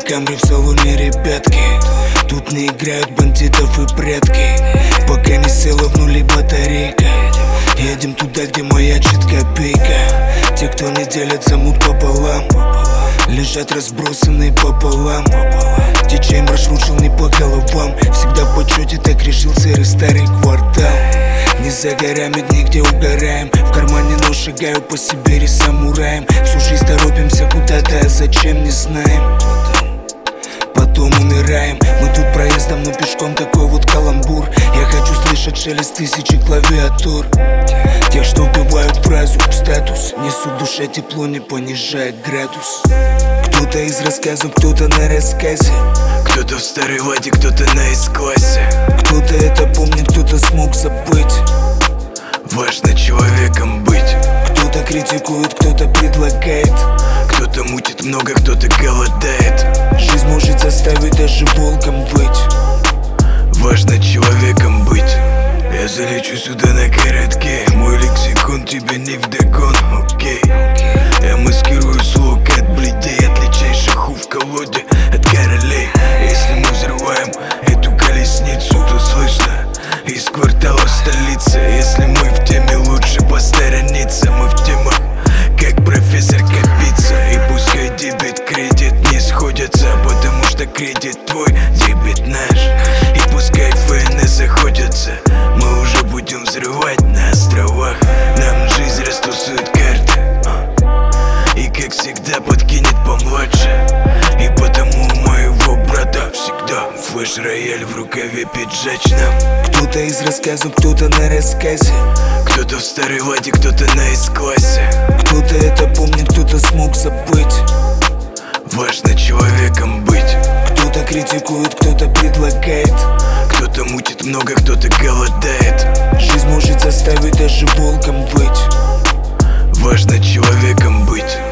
Камри в салоне, ребятки. Тут не играют бандитов и прятки. Пока не села в нуле батарейка. Едем туда, где маячит копейка. Те, кто не делят, замут пополам, лежат разбросанные пополам. Течей маршрут шел не по головам. Всегда в почете, так решил серый старый квартал. Не за горами, нигде угораем. В кармане нож, шагаю по Сибири самураем. Всю жизнь торопимся куда-то, а зачем не знаем. Потом умираем. Мы тут проездом, но пешком такой вот каламбур. Я хочу слышать шелест тысячи клавиатур. Тех, что вбивают фразу в статус. Несут в душе тепло, не понижая градус. Кто-то из рассказов, кто-то на рассказе. Кто-то в старой ладе, кто-то на S-классе. Кто-то это помнит, кто-то смог забыть. Важно человеком быть. Кто-то критикует, кто-то предлагает. Кто-то мутит много, кто-то голодает. Жизнь может заставить даже волком быть. Важно человеком быть. Я залечу сюда на коротке. Мой лексикон тебе не вдогон, окей. Я маскирую слог от бледей, отличайших ху в колоде от королей. Если мы взрываем эту колесницу, то слышно из кварталов столицы. Если мы в теме, лучше посторониться. Мы в темах, как профессор Капица. И пускай дебет, кредит не сходятся, потому что кредит твой, дебет наш. И пускай ФНС охотятся, мы уже будем взрывать на островах. Нам жизнь растусует карты, и как всегда подкинет помладше. И потому у моего брата всегда флеш-рояль в рукаве пиджачном. Кто-то из рассказов, кто-то на рассказе. Кто-то в старой ладе, кто-то на S-классе. Кто-то это помнит, кто-то смог забыть. Важно человеком быть. Кто-то критикует, кто-то предлагает. Кто-то мутит много, кто-то голодает. Жизнь может заставить даже волком быть. Важно человеком быть.